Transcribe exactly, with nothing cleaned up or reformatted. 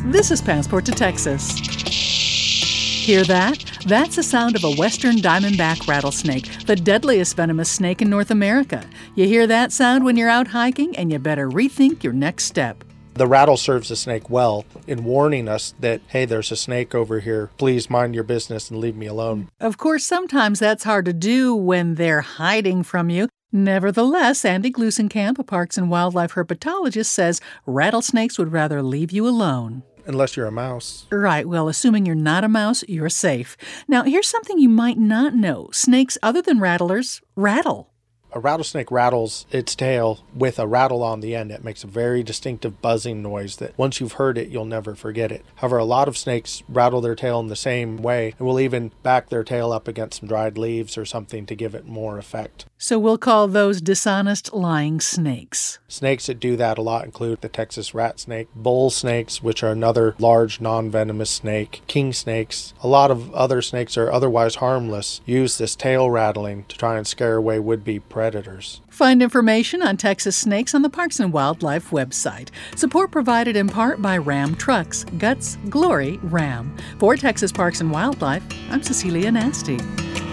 This is Passport to Texas. Hear that? That's the sound of a western diamondback rattlesnake, the deadliest venomous snake in North America. You hear that sound when you're out hiking, and you better rethink your next step. The rattle serves the snake well in warning us that, hey, there's a snake over here. Please mind your business and leave me alone. Of course, sometimes that's hard to do when they're hiding from you. Nevertheless, Andy Glusenkamp, a Parks and Wildlife herpetologist, says rattlesnakes would rather leave you alone. Unless you're a mouse. Right. Well, assuming you're not a mouse, you're safe. Now, here's something you might not know. Snakes, other than rattlers, rattle. A rattlesnake rattles its tail with a rattle on the end. It makes a very distinctive buzzing noise that once you've heard it, you'll never forget it. However, a lot of snakes rattle their tail in the same way and will even back their tail up against some dried leaves or something to give it more effect. So we'll call those dishonest, lying snakes. Snakes that do that a lot include the Texas rat snake, bull snakes, which are another large non-venomous snake, king snakes. A lot of other snakes are otherwise harmless, use this tail rattling to try and scare away would-be predators. Find information on Texas snakes on the Parks and Wildlife website. Support provided in part by Ram Trucks. Guts, glory, Ram. For Texas Parks and Wildlife, I'm Cecilia Nasty.